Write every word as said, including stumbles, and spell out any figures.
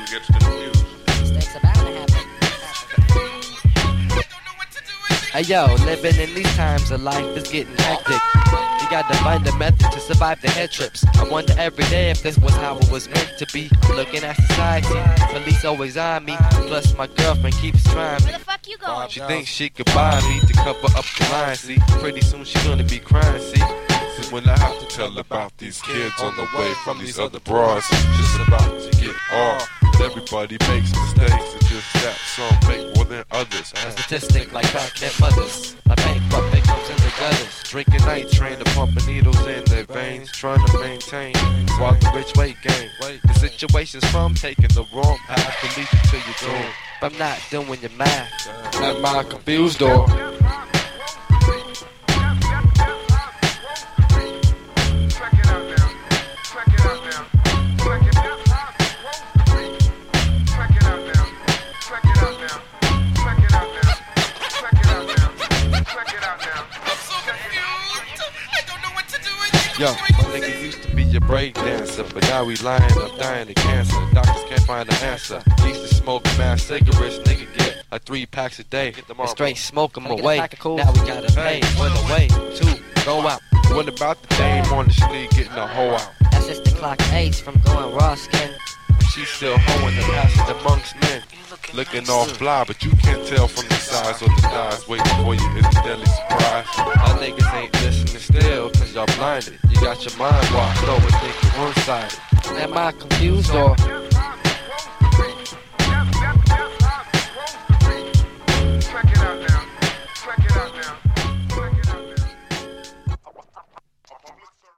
gets confused. Mistakes are bound to happen. Hey yo, living in these times of life is getting hectic. You gotta find a method to survive the head trips. I wonder every day if this was how it was meant to be. I'm looking at society, police always on me. Plus my girlfriend keeps trying me. Where the fuck you going? She thinks she could buy me to cover up the line, see. Pretty soon she gonna be crying, see. See, when I have to tell about these kids on the way from these other bras, just about to get off. Everybody makes mistakes, it's just that some make more than others. A statistic like back-end mothers, like bankrupt victims in the gutters, drinking night train to pumping needles in their veins, trying to maintain while the rich weight gain. The situation's from taking the wrong path to lead you to your doom. But I'm not doing your math at my confused door. Yo, my nigga used to be your break dancer, but now we lying up dying of cancer. Doctors can't find an answer. Used to smoke mad cigarettes, nigga get like three packs a day. And straight smoke them away. Now we gotta pay for the way to go out. What about the dame on the street getting a hoe out? That's just the clock age from going raw skin. She's still hoeing the passage amongst men. Looking all fly, but you can't tell from the size of the thighs. Waiting for you is a deadly surprise. Y'all niggas ain't listening still, cause y'all blinded. You got your mind washed over, thinking one-sided. Am I confused or